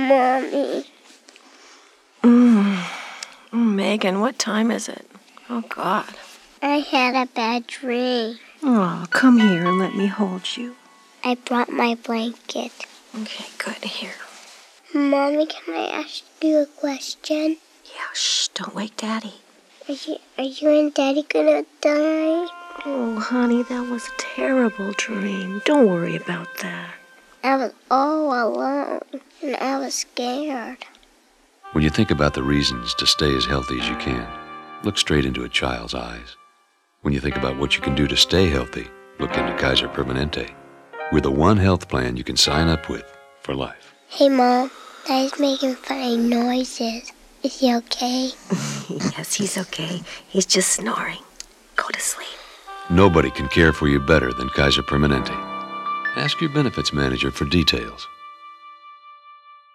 Mommy. Oh, Megan, what time is it? Oh, God. I had a bad dream. Oh, come here and let me hold you. I brought my blanket. Okay, good. Here. Mommy, can I ask you a question? Yeah, shh, don't wake Daddy. Are you and Daddy gonna die? Oh, honey, that was a terrible dream. Don't worry about that. I was all alone, and I was scared. When you think about the reasons to stay as healthy as you can, look straight into a child's eyes. When you think about what you can do to stay healthy, look into Kaiser Permanente. We're the one health plan you can sign up with for life. Hey, Mom, Daddy's making funny noises. Is he okay? Yes, he's okay. He's just snoring. Go to sleep. Nobody can care for you better than Kaiser Permanente. Ask your benefits manager for details.